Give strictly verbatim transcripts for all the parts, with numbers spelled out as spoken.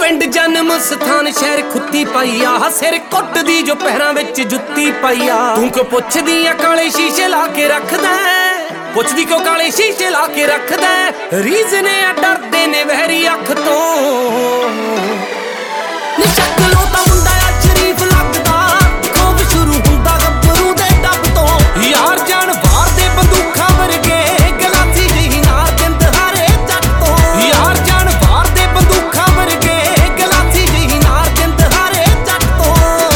पिंड जन्म स्थान शहर खुत्ती पाई आ सिर कुट दी जो पैरां विच जुत्ती पाई आ तू क्यों पुछदी आ काले शीशे ला के रखदा पुछदी क्यों काले शीशे ला के रखदा रीज़न आ डरदे ने वहरी अख तो नी शक्लों दा मुंडा आ शरीफ लगदा खौफ शुरू हुंदा गब्बरू दे डब तो यार जान वार दे बंदूखां वर्गे गलासी जही नार जिंद हारे जट तो यार जान वार दे बंदूखां वर्गे गलासी जही नार जिंद हारे जट तो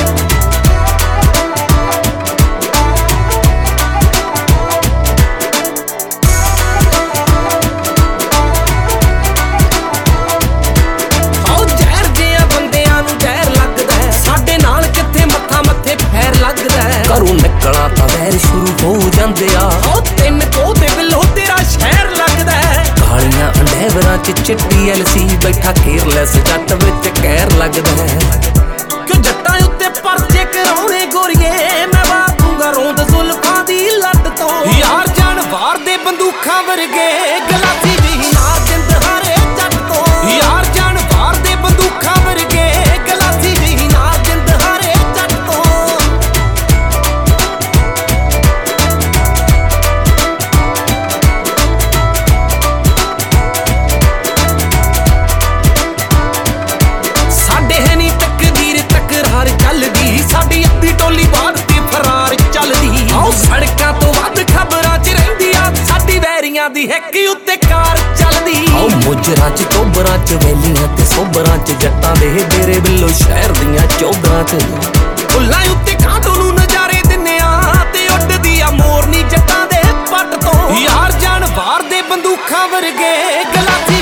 आओ जहर जिहा बंदियां नूं जहर लगदा साडे नाल किथे मत्था मत्थे फैर लगदा घरों निकलना तां वैर शुरू हो जांदे आ आओ तिन को ते बिलो तेरा शहर लगदा कालियां अंडेवरां च चिट्टी एलसी बैठा केयरलैस जट विच कहर लगदा क्यों जट्टां उत्ते परचे कराउणे गोरीए मैं वापूंगा रोंद जुल्फां दी लट तो यार जान वार दे बंदूखां वर्गे गलासी जही नार जिंद हारे जट तो यार जान वार दे बंदूखां वर्गे गलासी जही नार जिंद हारे जट तो साडे है नी तकदीर तकरार चलदी साडी अद्धी टोली बाद ते फरार चलदी आओ सड़कां तो वध खबरां च रहिंदी आ साडी वैरियां दी हिक उत्ते कार चलदी आओ मुजरां च चोबरां च वैलियां ते सोबरां च जट्टां दे डेरे बिल्लो शहर दियां चौधरां च फुल्लां उत्ते कांटो नूं नज़ारे दिन्ने आ ते उड्डदी आ मोरनी जट्टां दे पट तो यार जान वार दे बंदूखां वर्गे गलासी